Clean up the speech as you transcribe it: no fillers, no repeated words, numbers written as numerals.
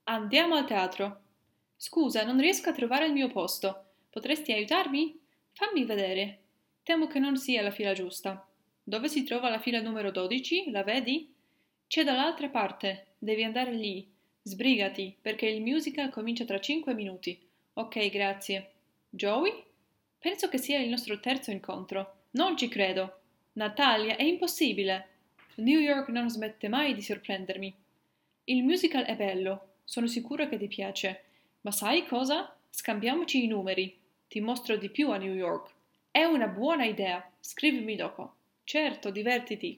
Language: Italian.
Andiamo al teatro. Scusa, non riesco a trovare il mio posto. Potresti aiutarmi? Fammi vedere. Temo che non sia la fila giusta. Dove si trova la fila numero 12? La vedi? C'è dall'altra parte. Devi andare lì. Sbrigati, perché il musical comincia tra 5 minuti. Ok, grazie. Joey? Penso che sia il nostro terzo incontro. Non ci credo. Natalia, è impossibile. New York non smette mai di sorprendermi. Il musical è bello, sono sicura che ti piace, ma sai cosa? Scambiamoci i numeri. Ti mostro di più a New York. È una buona idea. Scrivimi dopo. Certo, divertiti.